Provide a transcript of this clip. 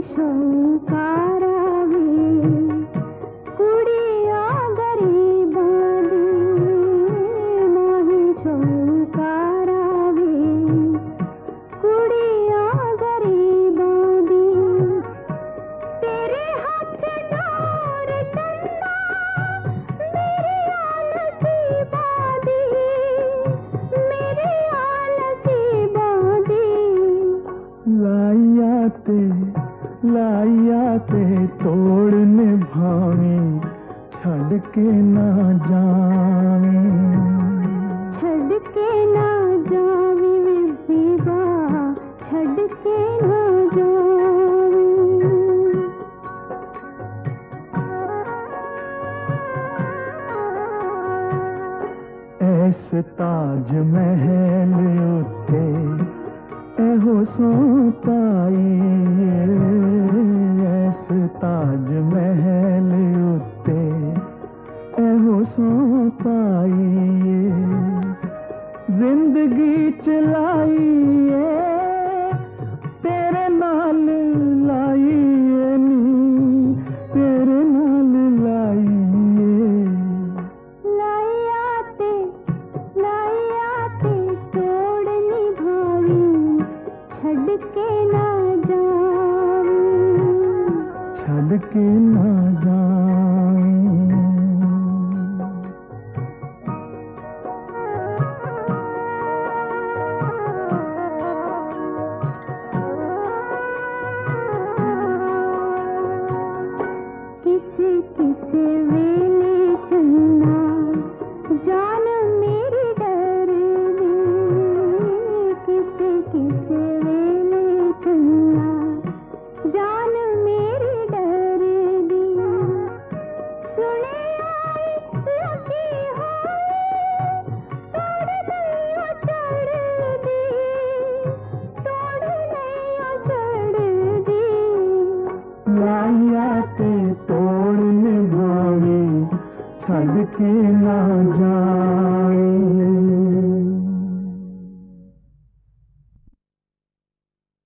शौकारावे कुड़िया गरीबा दी नाही शौकारावे कुड़िया गरीबा दी तेरे हाथ डोर चन्ना मेरे आलसीबा दी मेरे आलसीबा दी लाइया ते तोड़ने भावी छड़ के ना जावी छड़ के ना जावी बेबा छड़ के ना जावी ऐस ताज महल उते एहो सो पाई ऐस ताज महल उते एहो सो पाई जिंदगी चलाई तेरे नाल लाई नी तेरे नाल लाई लाइया ते तोड़नी भावी छड़ के ना जाऊं छड़ के ना जाऊं किसे किसे वेले चन्ना जान मेरी डर दी किसे किसे वेले चन्ना जान मेरी डर दी सुने आई लगी होई तोड़ नहीं चढ़ दी तोड़ नहीं चढ़ दी लाइया ते तोड़ने भावी छड़ के ना जाए